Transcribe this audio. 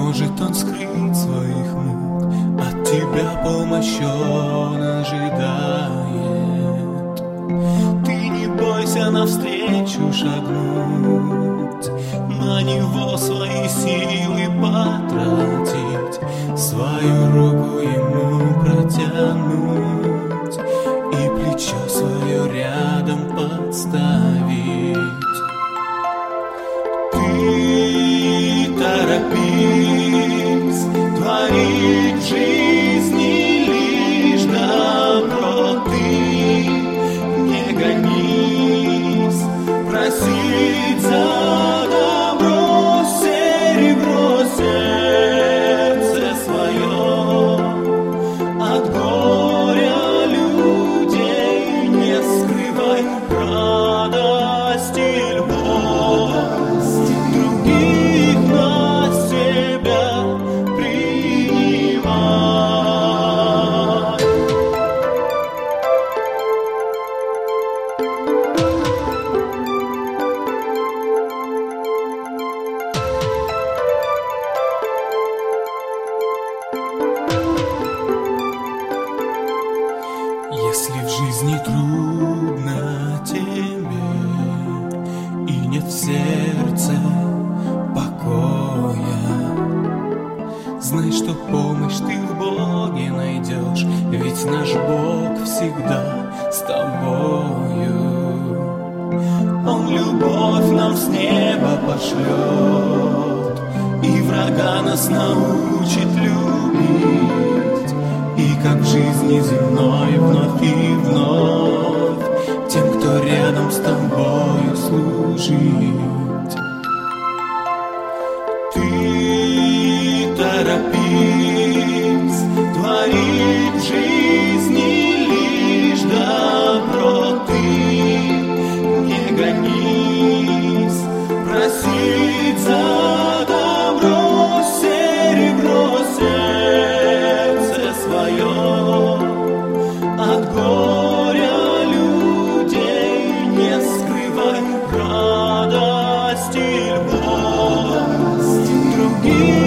может он скрыть своих мук, от тебя помощь он ожидает. Ты не бойся навстречу шагнуть, на него свои силы потратить, свою руку ему протянуть и плечо свое рядом подставить. Ты торопись творить в жизни лишь добро, ты не гонись просить за добро серебро, сердце свое от горя людей не скрывай, радость и любовь других на себя принимай. Если в жизни трудно тебе и нет в сердце покоя, знай, что помощь ты в Боге найдешь, ведь наш Бог всегда с тобою. Он любовь нам с неба пошлет, и врага нас научит любить, и как в жизни земной вновь и вновь тем, кто рядом с тобою служить. Ты торопись творить в жизни лишь добро, ты не гонись просить за добро серебро, сердце свое от горя людей не скрывай, радость и любовь других